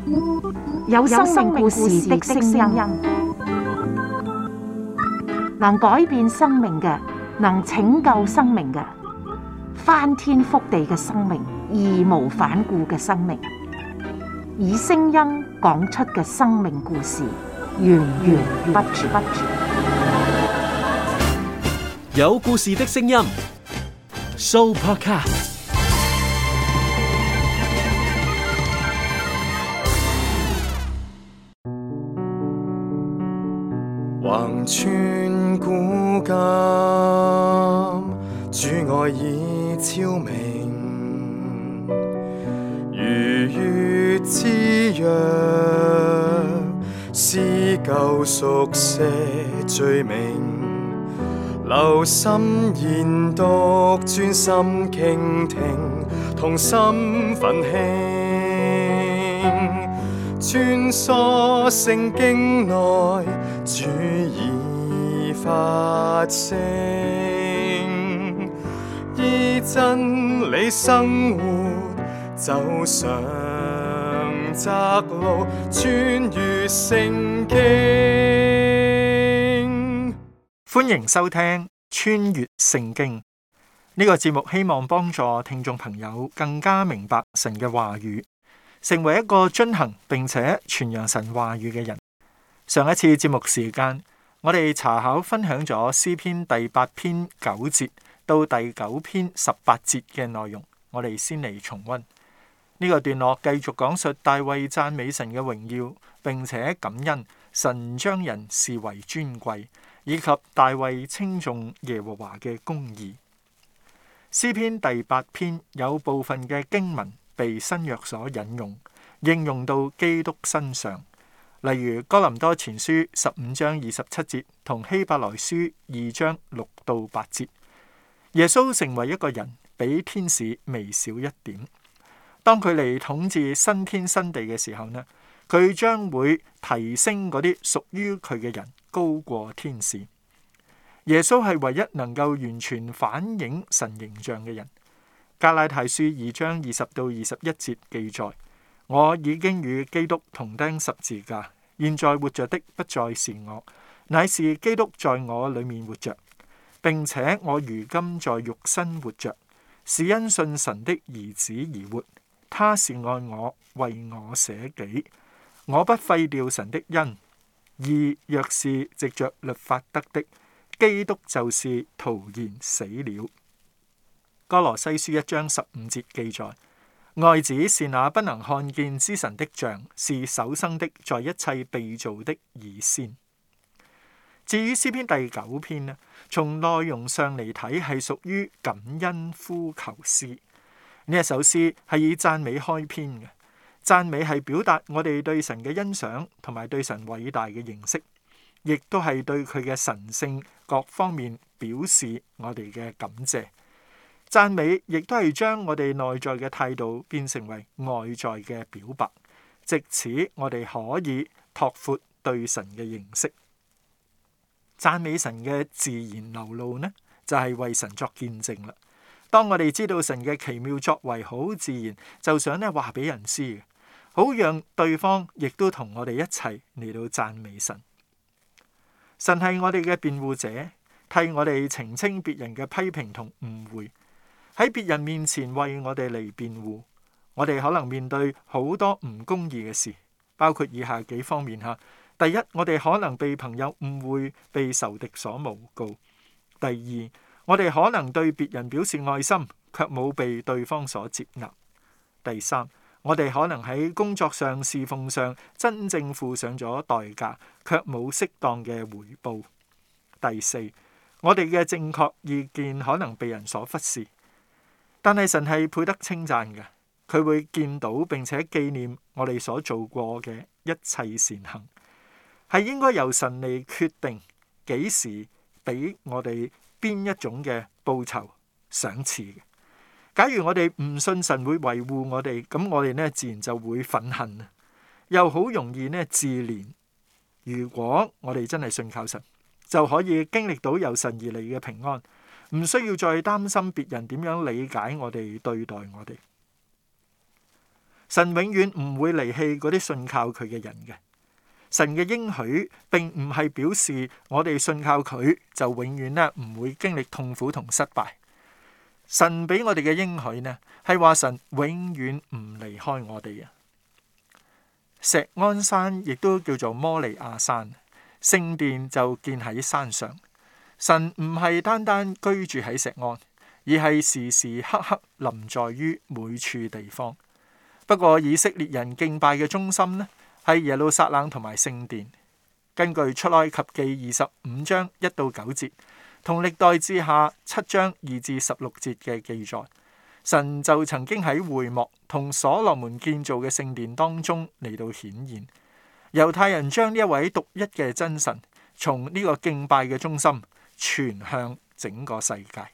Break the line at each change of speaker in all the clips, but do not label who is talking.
有生命故事的聲音，能改變生命嘅，能拯救生命嘅，翻天覆地嘅生命，義無反顧嘅生命，以聲音講出嘅生命故事，源源不絕。
有故事的聲音 ，Sooopodcast。
橫穿古今，主愛已超明，如月之約，撕舊熟寫罪名，留心研讀，專心傾聽，同心奮興，穿梭聖經內，主已發聲，依真理生活，走上窄路，穿越聖經。歡迎收聽穿越聖經呢個節目，希望幫助聽眾朋友更加明白神嘅話語，成為一個遵行並且傳揚神話語嘅人。上一次節目時間，我哋查考分享咗詩篇第8篇9節到第9篇18節嘅內容，我哋先嚟重溫呢個段落，繼續講述大衛讚美神嘅榮耀，並且感恩神將人視為尊貴，以及大衛稱頌耶和華嘅公義。詩篇第8篇有部分嘅經文被新約所引用，應用到基督身上。例如哥林多前書15章27節同希伯來書2章6到8節，耶穌成為一個人，比天使微小一點。當佢嚟統治新天新地嘅時候呢，佢將會提升嗰啲屬於佢嘅人，高過天使。耶穌係唯一能夠完全反映神形象嘅人。加拉太書2章20到21節記載：我已經與基督同釘十字架，現在活着的不再是我，乃是基督在我裏面活着，並且我如今在肉身活着，是因信神的兒子而活。他是愛我，為我捨己，我不廢掉神的恩。義若是藉着律法得的，基督就是徒然死了。歌羅西書1章15節記載：愛子是那不能看見之神的像，是首生的，在一切被造的以先。至於詩篇第9篇呢，從內容上嚟睇係屬於感恩呼求詩。呢一首詩係以讚美開篇嘅，讚美係表達我哋對神嘅欣賞同埋對神偉大嘅認識，亦都係對佢嘅神聖各方面表示我哋嘅感謝。讚美亦都係將我哋內在嘅態度變成為外在嘅表白，藉此我哋可以拓闊對神嘅認識。讚美神嘅自然流露呢，就係為神作見證啦。當我哋知道神嘅奇妙作為好自然，就想咧話俾人知，好讓對方亦都同我哋一齊嚟到讚美神。神係我哋嘅辯護者，替我哋澄清別人嘅批評同誤會，喺別人面前為我哋嚟辯護。我哋可能面對好多唔公義嘅事，包括以下幾方面吓。第一，我哋可能被朋友誤會，被仇敵所誣告。第二，我哋可能對別人表示愛心，卻冇被對方所接納。第三，我哋可能喺工作上、侍奉上真正付上咗代價，卻冇適當嘅回報。第四，我哋嘅正確意見可能被人所忽視，但係神係配得稱讚嘅，佢會見到並且紀念我哋所做過嘅一切善行，係應該由神嚟決定幾時俾我哋邊一種嘅報酬賞賜嘅。假如我哋唔信神會維護我哋，咁我哋呢自然就會憤恨，又好容易呢自憐。如果我哋真係信靠神，就可以經歷到由神而嚟嘅平安，唔需要再擔心別人點樣理解我哋、對待我哋。 神永遠唔會離棄嗰啲信靠佢嘅人嘅。神嘅應許並唔係表示我哋信靠佢就永遠咧唔會經歷痛苦同失敗。神俾我哋嘅應許呢，係話神永遠唔離開我哋嘅。錫安山亦都叫做摩利亞山，聖殿就建喺山上。神唔係單單居住喺錫安，而係時時刻刻臨在於每處地方。不過以色列人敬拜嘅中心呢，係耶路撒冷同埋聖殿。根據出埃及記25章1到9節，同歷代志下7章2至16節嘅記載，神就曾經喺會幕同所羅門建造嘅聖殿當中嚟到顯現。猶太人將呢一位獨一嘅真神從呢個敬拜嘅中心傳向整個世界。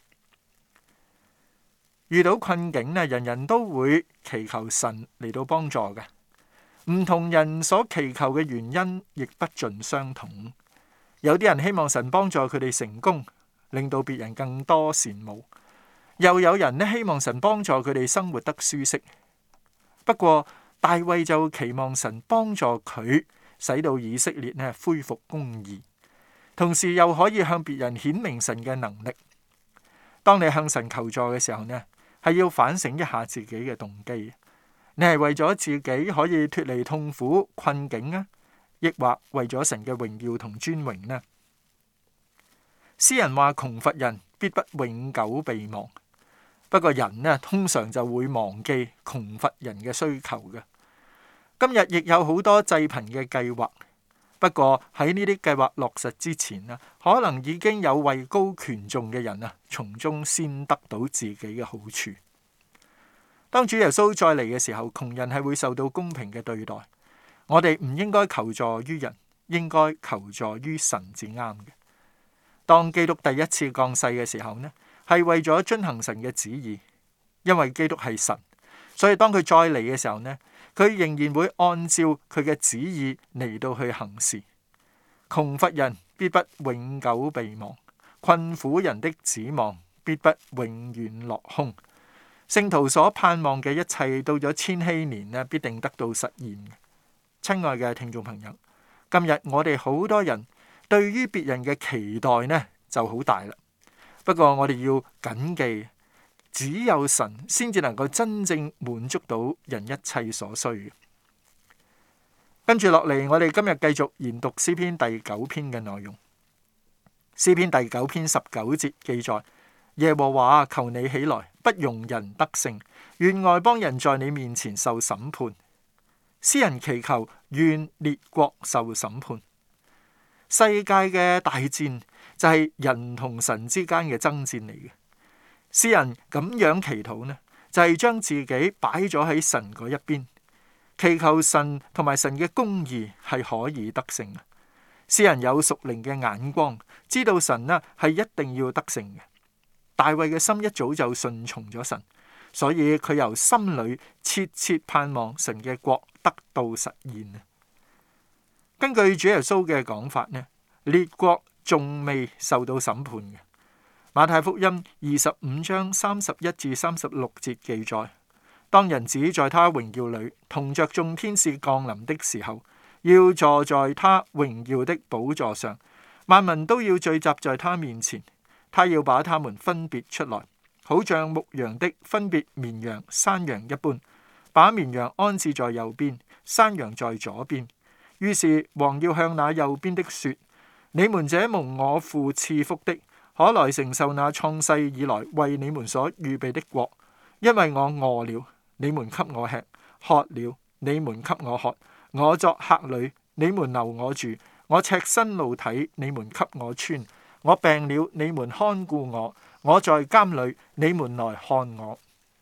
遇到困境呢，人人都會祈求神嚟到幫助嘅。唔同人所祈求嘅原因亦不盡相同。有啲人希望神幫助佢哋成功，令到別人更多羨慕；又有人呢，希望神幫助佢哋生活得舒適。不過大衛就期望神幫助佢，使到以色列呢恢復公義，同時又可以向別人顯明神嘅能力。當你向神求助嘅時候呢，係要反省一下自己嘅動機。你係為咗自己可以脫離痛苦困境啊，抑或為咗神嘅榮耀同尊榮呢？詩人話窮乏人必不永久備忘，不過人呢通常就會忘記窮乏人嘅需求嘅。今日亦有好多濟貧嘅計劃，不過喺呢啲計劃落實之前啊，可能已經有位高權重嘅人啊，從中先得到自己嘅好處。當主耶穌再嚟嘅時候，窮人係會受到公平嘅對待。我哋唔應該求助於人，應該求助於神至啱嘅。當基督第一次降世嘅時候呢，係為咗遵行神嘅旨意，因為基督係神，所以當佢再嚟嘅時候呢，佢仍然會按照佢嘅旨意嚟到去行事。窮乏人必不永久備忘，困苦人的指望必不永遠落空。聖徒所盼望嘅一切，到咗千禧年呢，必定得到實現。親愛嘅聽眾朋友，今日我哋好多人對於別人嘅期待呢就好大啦。不過我哋要謹記，只有神先至能夠真正滿足到人一切所需嘅。跟住落嚟，我哋今日繼續研讀詩篇第9篇嘅內容。詩篇第9篇19節記載：耶和華，求你起來，不容人得勝，願外邦人在你面前受審判。詩人祈求願列國受審判。世界嘅大戰就係人同神之間嘅爭戰嚟嘅。詩人咁樣祈禱呢，就係將自己擺咗喺神嗰一邊，祈求神同埋神嘅公義係可以得勝。詩人有屬靈嘅眼光，知道神呢係一定要得勝嘅。大衛嘅心一早就順從咗神，所以佢由心裏切切盼望神嘅國得到實現。根據主耶穌嘅講法呢，列國仲未受到審判嘅。馬太福音25章31至36節記載：當人子在他榮耀裏同着眾天使降臨的時候，要坐在他榮耀的寶座上，萬民都要聚集在他面前。他要把他們分別出來，好像牧羊的分別綿羊山羊一般，把綿羊安置在右邊，山羊在左邊。於是王要向那右邊的說：你們這蒙我父賜福的，可來承受那創世以來為你們所預備的國，因為我餓了，你們給我吃；渴了，你們給我喝；我作客旅，你們留我住；我赤身露體，你們給我穿。我病了，你們看顧我；我在監裏，你們來看我。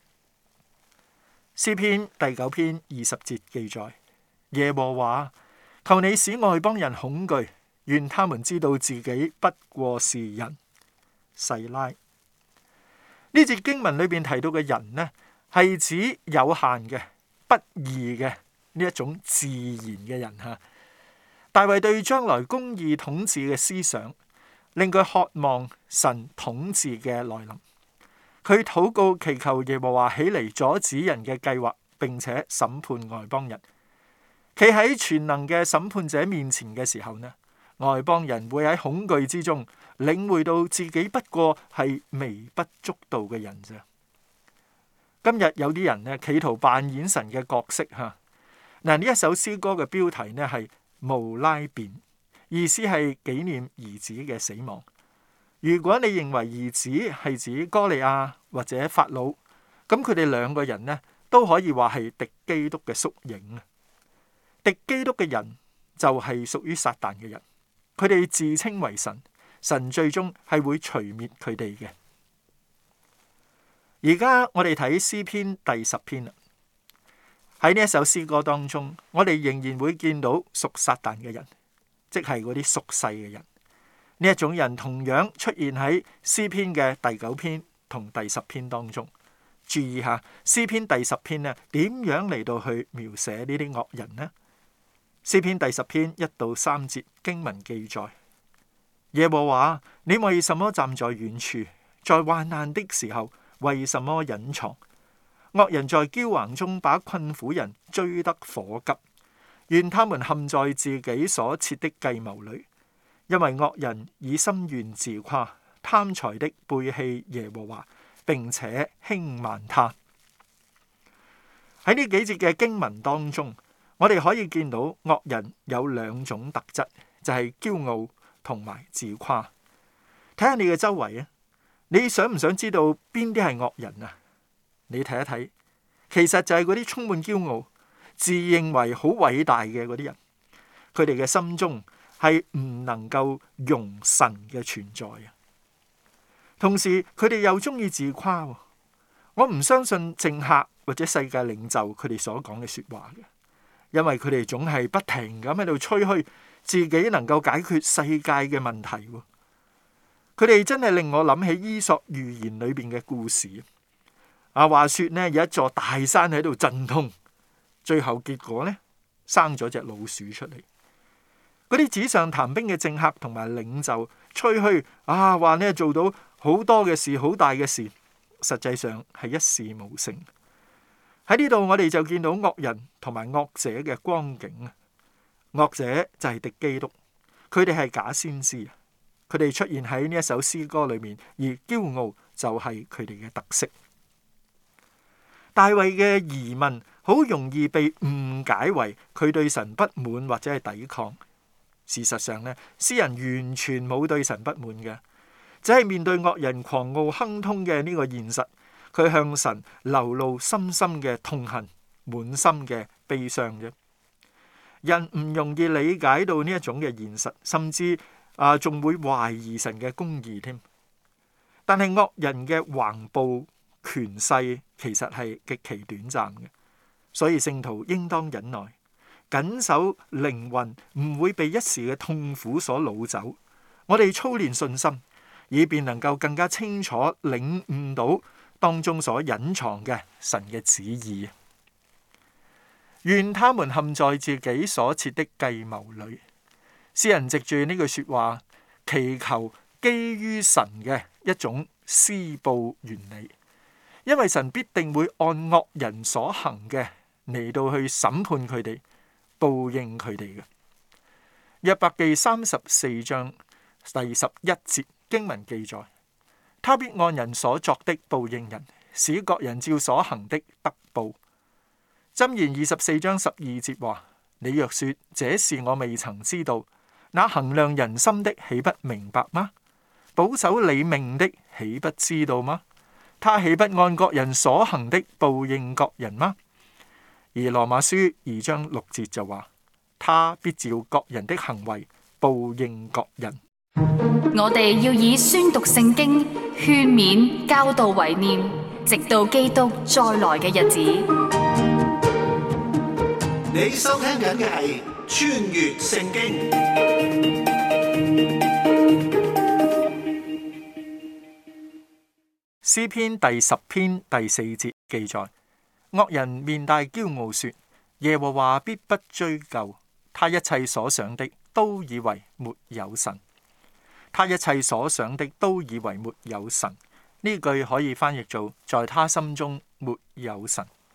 詩篇第9篇20節記載：耶和華，求你使外邦人恐懼，願他們知道自己不過是人。細拉。呢節經文裏邊提到嘅人呢，係指有限嘅、不義嘅呢一種自然嘅人吓。大衛對將來公義統治嘅思想，令佢渴望神統治嘅來臨。佢禱告祈求耶和華起嚟阻止人嘅計劃， 並且審判外邦人。企喺全能嘅審判者面前嘅時候呢，外邦人會喺恐懼之中領會到自己不過係微不足道嘅人啫。今日有啲人呢，企圖扮演神嘅角色吓。嗱，呢一首詩歌嘅標題呢係無拉便，意思係紀念兒子嘅死亡。如果你認為兒子係指哥利亞或者法老，咁佢哋兩個人呢都可以話係敵基督嘅縮影啊。敵基督嘅人就係屬於撒旦嘅人，佢哋自稱為神，神最終係會除滅佢哋嘅。而家我哋睇詩篇第10篇啦。喺呢一首詩歌當中，我哋仍然會見到屬撒旦嘅人，即係嗰啲屬世嘅人。呢一種人同樣出現喺詩篇嘅第9篇同第10篇當中。注意下詩篇第10篇呢，點樣嚟到去描寫呢啲惡人呢？詩篇第10篇1到3節經文記載：耶和華，你為什麼站在遠處？在患難的時候，為什麼隱藏？惡人在驕橫中把困苦人追得火急，願他們陷在自己所設的計謀裏，因為惡人以心願自誇，貪財的背棄耶和華，並且輕慢他。喺呢幾節嘅經文當中，我哋可以見到惡人有2種特質，就係驕傲同埋自誇。睇下你嘅周圍啊，你想唔想知道邊啲係惡人啊？你睇一睇，其實就係嗰啲充滿驕傲、自認為好偉大嘅嗰啲人，佢哋嘅心中係唔能夠容神嘅存在啊。同時，佢哋又中意自誇。我唔相信政客或者世界領袖佢哋所講嘅說話嘅，因為佢哋總係不停咁喺度吹噓自己能夠解決世界嘅問題。佢哋真係令我諗起伊索寓言裏邊嘅故事。話說呢，有一座大山喺度震動，最後結果呢，生咗隻老鼠出嚟。嗰啲紙上談兵嘅政客同埋領袖吹噓話呢做到好多嘅事，好大嘅事，實際上係一事無成。喺呢度我哋就見到惡人同埋惡者嘅光景啊。惡者就係敵基督，佢哋係假先知，佢哋出現喺呢一首詩歌裏面，而驕傲就係佢哋嘅特色。大衛嘅疑問好容易被誤解為佢對神不滿或者係抵抗。事實上呢，詩人完全冇對神不滿嘅，只係面對惡人狂傲亨通嘅呢個現實，佢向神流露深深嘅痛恨，滿心嘅悲傷啫。人唔容易理解到呢一種嘅現實，甚至仲會懷疑神嘅公義添。但係惡人嘅橫暴權勢其實係極其短暫嘅，所以聖徒應當忍耐，謹守靈魂唔會被一時嘅痛苦所擄走。我哋操練信心，以便能夠更加清楚領悟到當中所隱藏嘅神嘅旨意。願他們陷在自己所設的計謀裏。詩人藉住呢句說話，祈求基於神嘅一種施報原理。因為神必定會按惡人所行嘅嚟到去審判佢哋，報應佢哋嘅。約伯記34章第11節經文記載：他必按人所作的報應人，使各人照所行的得報。箴言24章12節話：你若說這事我未曾知道，那衡量人心的豈不明白嗎？保守你命的豈不知道嗎？他豈不按各人所行的報應各人嗎？而羅馬書2章6節就話：他必照各人的行為報應各人。
我哋要以宣讀聖經、勸勉、教導為念，直到基督再來嘅日子。
你收聽緊嘅係穿越聖經。
詩篇第10篇第4節記載：惡人面帶驕傲說，耶和華必不追究，他一切所想的都以為沒有神。他一切所想的都以為沒有神。呢句可以翻譯做：在他心中沒有神。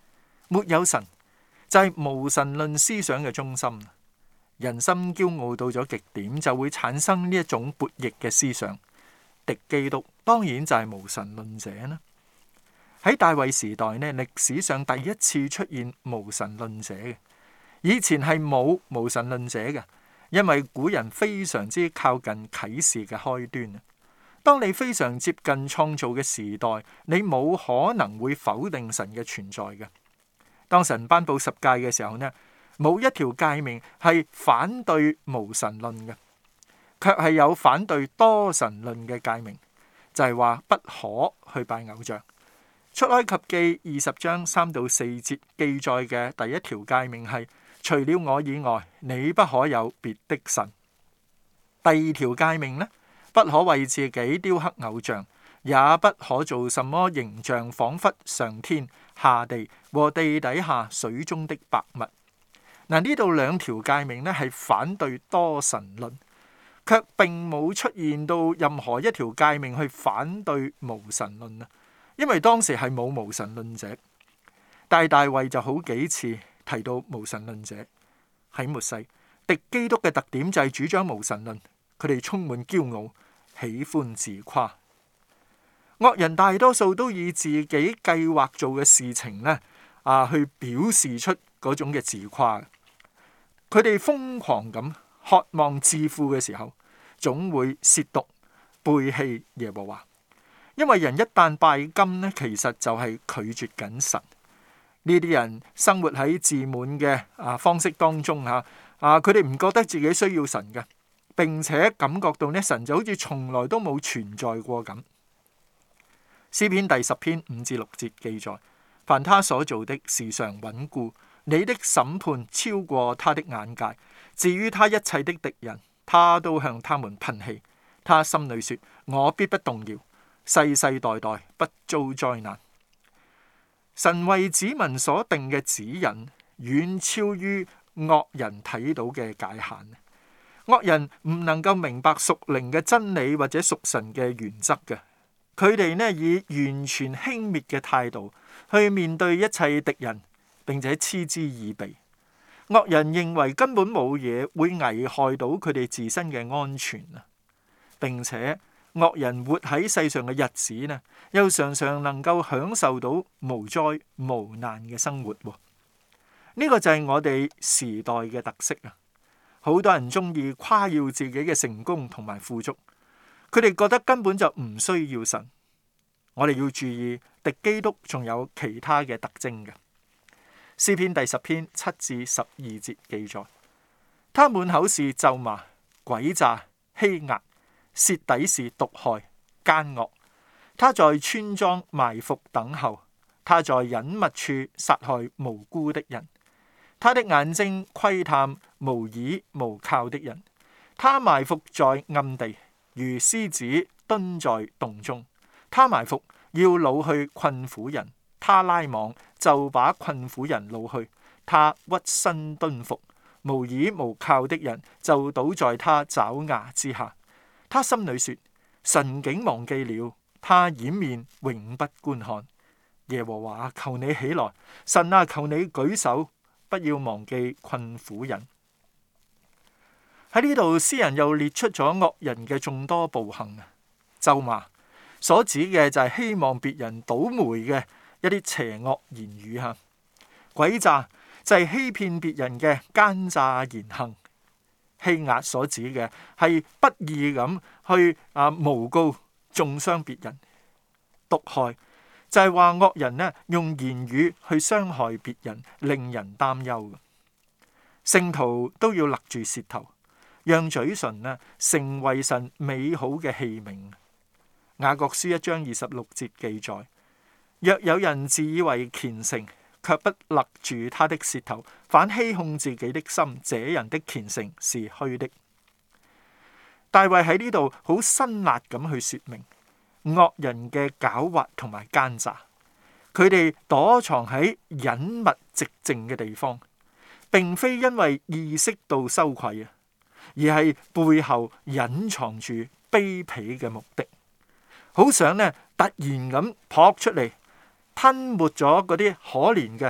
沒有神就係無神論思想嘅中心。人心驕傲到咗極點，就會產生呢一種悖逆嘅思想。敵基督當然就係無神論者啦。喺大衛時代呢，歷史上第一次出現無神論者嘅。以前係冇無神論者嘅，因為古人非常之靠近啟示嘅開端。當你非常接近創造嘅時代，你冇可能會否定神嘅存在嘅。當神頒布十誡嘅時候呢，冇一條誡命係反對無神論嘅，卻係有反對多神論嘅誡命，就係話不可去拜偶像。出埃及記20章3到4節記載嘅第一條誡命係：除了我以外，你不可有別的神。第二條誡命呢，不可為自己雕刻偶像，也不可做什麼形象，仿佛上天下地和地底下水中的百物。嗱，呢度兩條誡命呢係反對多神論，卻並冇出現到任何一條誡命去反對無神論啊，因為當時係冇無神論者。但大衛就好幾次提到無神論者。喺末世，敵基督嘅特點就係主張無神論，佢哋充滿驕傲，喜歡自誇。惡人大多數都以自己計劃做嘅事情呢，去表示出嗰種嘅自誇。佢哋瘋狂咁渴望致富嘅時候，總會褻瀆背棄耶和華。因為人一旦拜金呢，其實就係拒絕緊神。呢啲人生活喺自滿嘅方式當中嚇，佢哋唔覺得自己需要神嘅，並且感覺到呢，神就好似從來都冇存在過咁。詩篇第10篇5至6節記載：凡他所做的時常穩固，你的審判超過他的眼界。至於他一切的敵人，他都向他們噴氣。他心裏說：我必不動搖，世世代代不遭災難。神為子民所定嘅指引，遠超於惡人睇到嘅界限。惡人唔能夠明白屬靈嘅真理或者屬神嘅原則嘅，佢哋呢以完全輕蔑嘅態度去面對一切敵人，並且嗤之以鼻。惡人認為根本冇嘢會危害到佢哋自身嘅安全啊，並且惡人活喺世上嘅日子呢，又常常能夠享受到無災無難嘅生活。呢個就係我哋時代嘅特色啊！好多人中意誇耀自己嘅成功同埋富足，佢哋覺得根本就唔需要神。我哋要注意，敵基督仲有其他嘅特徵嘅。詩篇第10篇7至12節記載：他滿口是咒罵、詭詐、欺壓，舌底是毒害、奸惡。他在村莊埋伏等候，他在隱密處殺害無辜的人。他的眼睛窺探無依無靠的人，他埋伏在暗地，如獅子蹲在洞中。他埋伏要擄去困苦人，他拉網就把困苦人擄去。他屈身蹲伏，無依無靠的人就倒在他爪牙之下。他心裏說：神竟忘記了，他掩面永不觀看。耶和華，求你起來，神啊，求你舉手，不要忘記困苦人。喺呢度，詩人又列出咗惡人嘅眾多暴行啊。咒罵所指嘅就係希望別人倒霉嘅一啲邪惡言語吓。詭詐就係欺騙別人嘅奸詐言行。欺壓所指嘅係不義咁去誣告中傷別人。毒害就係話惡人呢用言語去傷害別人，令人擔憂。聖徒都要勒住舌頭，讓嘴唇呢成為神美好嘅器皿。雅各書1章26節記載：若有人自以為虔誠，卻不勒住他的舌頭，反欺哄自己的心，這人的虔誠是虛的。大衛喺呢度好辛辣咁去說明惡人嘅狡猾同埋奸詐，佢哋躲藏喺隱密寂靜嘅地方，並非因為意識到羞愧啊，而係背後隱藏住卑鄙嘅目的，好想呢突然咁撲出嚟，吞沒咗嗰啲可憐嘅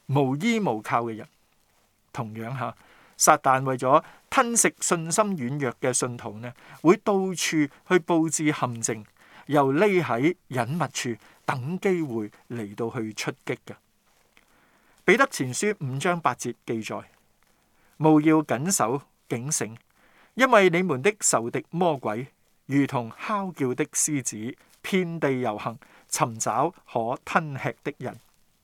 無依無靠嘅人。同樣下，撒旦為咗吞食信心軟弱嘅信徒呢，會到處去佈置陷阱，又匿喺隱密處等機會嚟到去出擊嘅。彼得前書5章8節記載：務要謹守警醒，因為你們的仇敵魔鬼如同哮叫的獅子，遍地遊行，尋找可吞吃的人。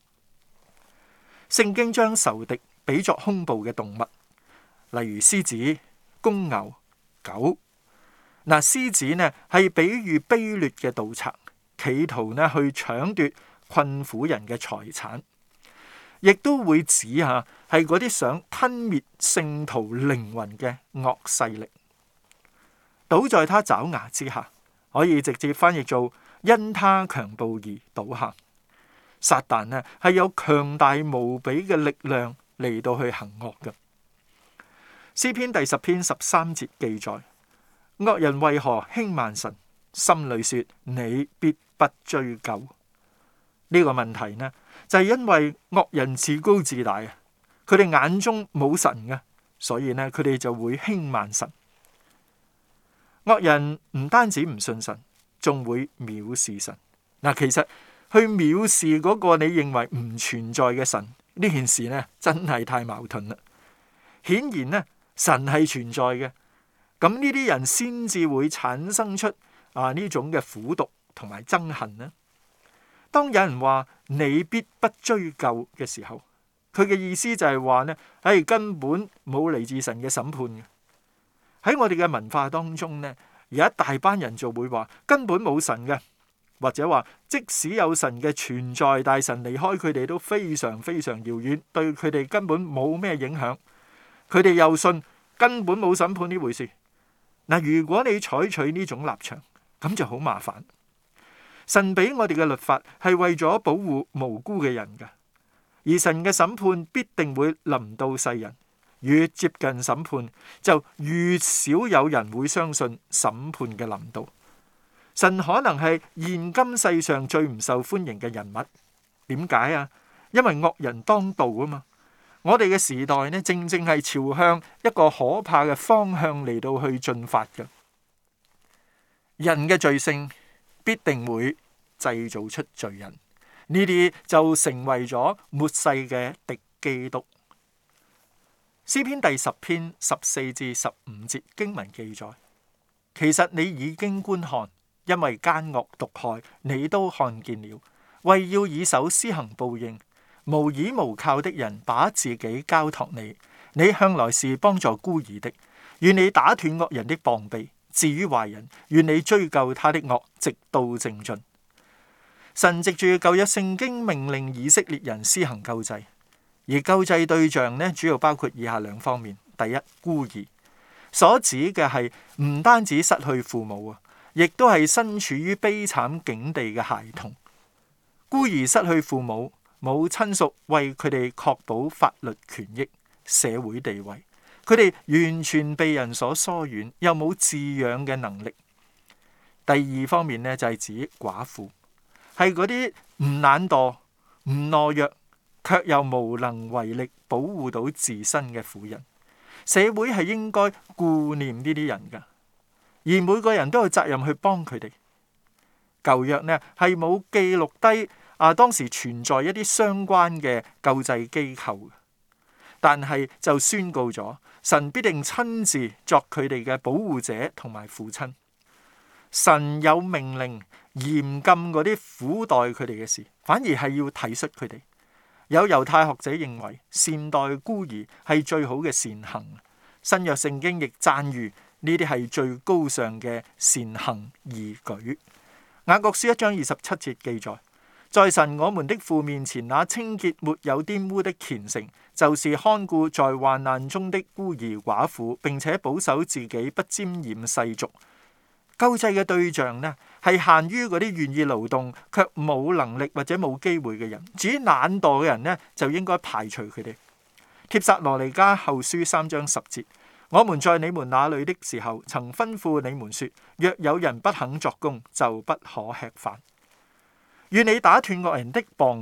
聖經將仇敵比作兇暴嘅動物，例如獅子、公牛、狗。獅子呢係比喻卑劣嘅盜賊，企圖呢去搶奪困苦人嘅財產，亦都會指下係嗰啲想吞滅聖徒靈魂嘅惡勢力。倒在他爪牙之下，可以直接翻譯做因他強暴而倒下。撒旦呢係有強大無比嘅力量嚟到去行惡嘅。詩篇第10篇13節記載：惡人為何輕慢神，心裏說你必不追究？呢個問題呢就係因為惡人自高自大啊，佢哋眼中冇神嘅，所以呢佢哋就會輕慢神。惡人唔單止唔信神，仲會藐視神。其實去藐視嗰個你認為唔存在嘅神，呢件事呢真係太矛盾啦。顯然呢神係存在嘅，咁呢啲人先至會產生出呢種嘅苦毒同埋憎恨呢。當有人話你必不追究嘅時候，佢嘅意思就係話呢，根本冇嚟自神嘅審判嘅。喺我哋嘅文化當中呢，有一大班人就會話根本冇神嘅，或者話即使有神嘅存在，但神離開佢哋都非常非常遙遠，對佢哋根本冇咩影響。佢哋又信根本冇審判呢回事。如果你採取呢種立場，咁就好麻煩。神俾我哋嘅律法係為咗保護無辜嘅人㗎，而神嘅審判必定會臨到世人。越接近審判，就越少有人會相信審判嘅臨到。神可能係現今世上最唔受歡迎嘅人物。點解啊？因為惡人當道啊嘛。我哋嘅時代呢，正正係朝向一個可怕嘅方向嚟到去進發嘅。人嘅罪性必定會製造出罪人，呢啲就成為咗末世嘅敵基督。詩篇第10篇14至15節經文記載：其實你已經觀看，因為奸惡毒害，你都看見了，為要以手施行報應。無依無靠的人把自己交託你，你向來是幫助孤兒的。願你打斷惡人的膀臂，至於壞人，願你追究他的惡，直到正盡。神藉住舊約聖經命令以色列人施行救濟，而救濟對象呢，主要包括以下兩方面：第一，孤兒，所指嘅係唔單止失去父母啊，亦都係身處於悲慘境地嘅孩童。孤兒失去父母，冇親屬為佢哋確保法律權益、社會地位，佢哋完全被人所疏遠，又冇飼養嘅能力。第二方面呢，就係指寡婦，係嗰啲唔懶惰、唔懦弱，卻又無能為力保護到自身嘅婦人。社會係應該顧念呢啲人㗎，而每個人都有責任去幫佢哋。舊約呢係冇記錄低當時存在一啲相關嘅救濟機構，但係就宣告咗神必定親自作佢哋嘅保護者同埋父親。神有命令嚴禁嗰啲苦待佢哋嘅事，反而係要體恤佢哋。有猶太學者認為善待孤兒係最好嘅善行，新約聖經亦讚譽呢啲係最高尚嘅善行義舉。雅各書1章27節記載：在神我們的父面前，那清潔沒有玷污的虔誠，就是看顧在患難中的孤兒寡婦，並且保守自己不沾染世俗。救濟嘅對象呢，係限於嗰啲願意勞動卻冇能力或者冇機會嘅人。至於懶惰嘅人呢，就應該排除佢哋。帖撒羅尼迦後書3章10節：我們在你們那裏的時候，曾吩咐你們說，若有人不肯作工，就不可吃飯。願你打斷惡人的膀臂，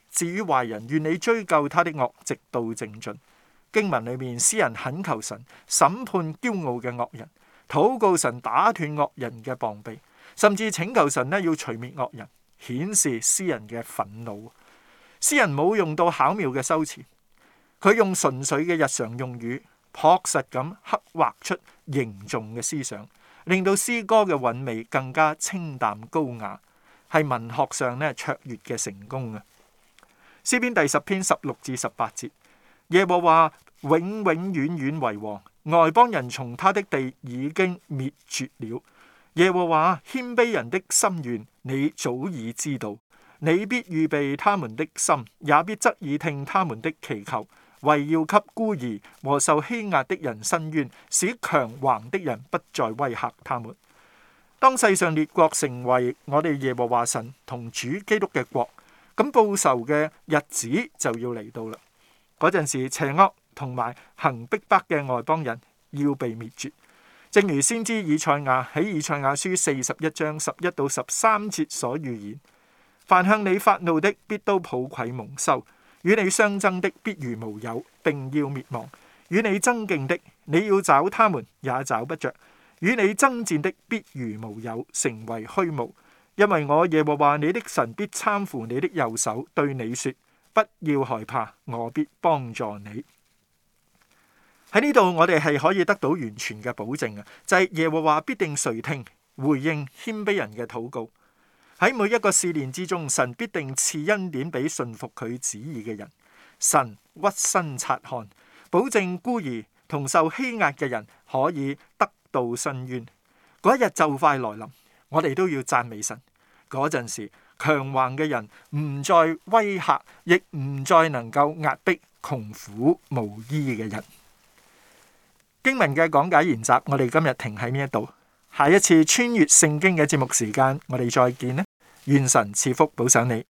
至於壞人，願你追究他的惡，直到淨盡。經文裏面，詩人懇求神審判驕傲嘅惡人，禱告神打斷惡人嘅膀臂，甚至請求神要除滅惡人，顯示詩人嘅憤怒。詩人冇用到巧妙嘅修辭，佢用純粹嘅日常用語，樸實咁刻畫出凝重嘅思想，令到詩歌嘅韻味更加清淡高雅，係文學上卓越嘅成功啊！詩篇第10篇16至18節，耶和華永永遠遠為王，外邦人從他的地已經滅絕了。耶和華謙卑人的心願，你早已知道，你必預備他們的心，也必側耳聽他們的祈求，為要給孤兒和受欺壓的人伸冤，使強橫的人不再威嚇他們。當世上列國成為我哋耶和華神同主基督嘅國，咁報仇嘅日子就要嚟到啦。嗰陣時，邪惡同埋行逼迫嘅外邦人要被滅絕，正如先知以賽亞喺以賽亞書41章11到13節所預言：凡向你發怒的，必都抱愧蒙羞；與你相爭的，必如無有，並要滅亡；與你爭競的，你要找他們，也找不着；與你爭戰的，必如無有，成為虛無。因為我耶和華你的神必攙扶你的右手，對你說：不要害怕，我必幫助你。喺呢度，我哋係可以得到完全嘅保證啊！就係耶和華必定垂聽回應謙卑人嘅禱告。喺每一個試煉之中，神必定賜恩典俾順服佢旨意嘅人。神屈身察看，保證孤兒同受欺壓嘅人可以得到伸冤。嗰一日就快來臨，我哋都要讚美神。嗰陣時，強橫嘅人唔再威嚇，亦唔再能夠壓迫窮苦無依嘅人。經文嘅講解研習，我哋今日停喺呢一度。下一次穿越聖經嘅節目時間，我哋再見啦！願神賜福保守你。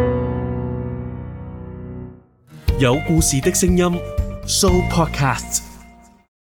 有故事的聲音 Show Podcast。